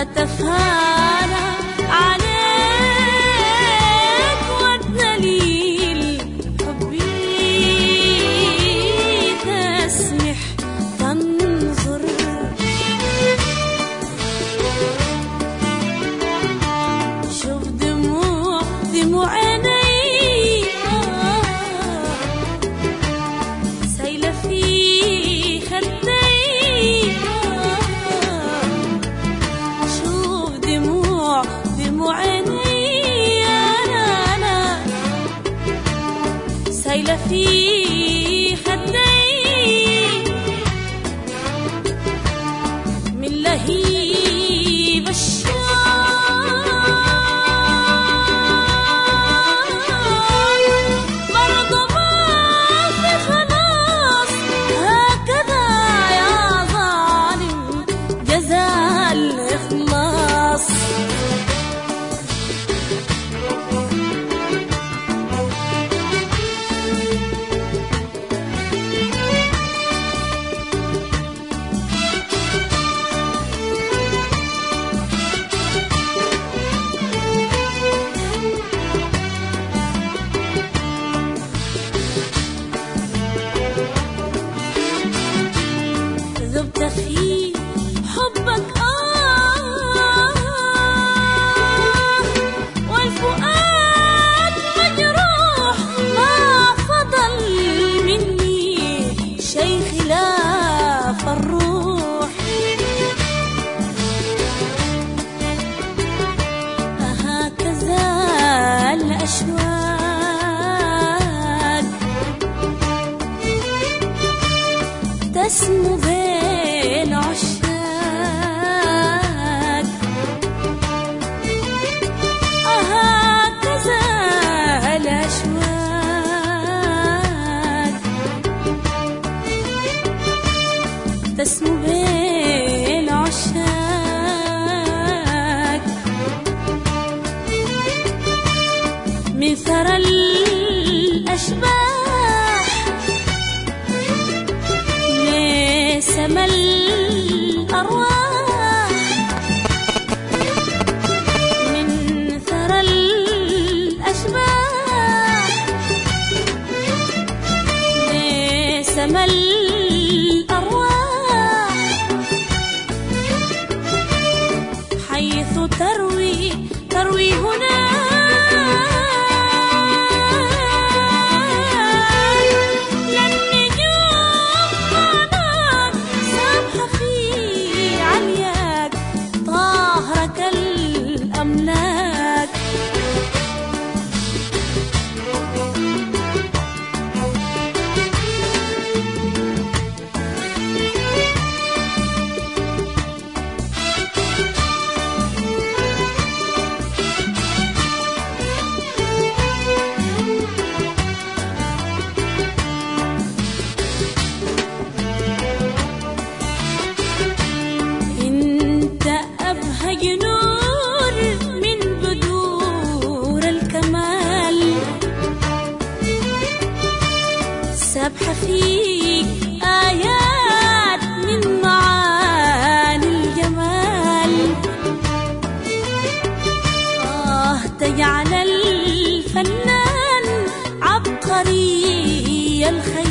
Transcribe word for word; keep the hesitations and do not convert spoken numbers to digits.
أتفانى عليك والدليل حبي تسمح تنظر. شوف دموع دموع عيني سايلة في خدي. شوف دموع دموع عيني أنا أنا سايلة في خدي من لهيب الشام. برضه ما في خلاص هكذا يا ظالم جزاء الإخلاص. ذبت في حبك آه والفؤاد مجروح ما فضل مني شيء خلاف الروح. هكذا الأشواق تسمو بين عشاق. هكذا الأشواق تسمو بين عشاق. من ثرى الأشباح سما الأرواح. من ثرى الأشباح سما الأرواح. حيث تروي تروي هنا الأملاك. انت أبهج نور من بدور الكمال سابحة فيك آيات من معاني الجمال. آه تجعل الفنان عبقري الخيال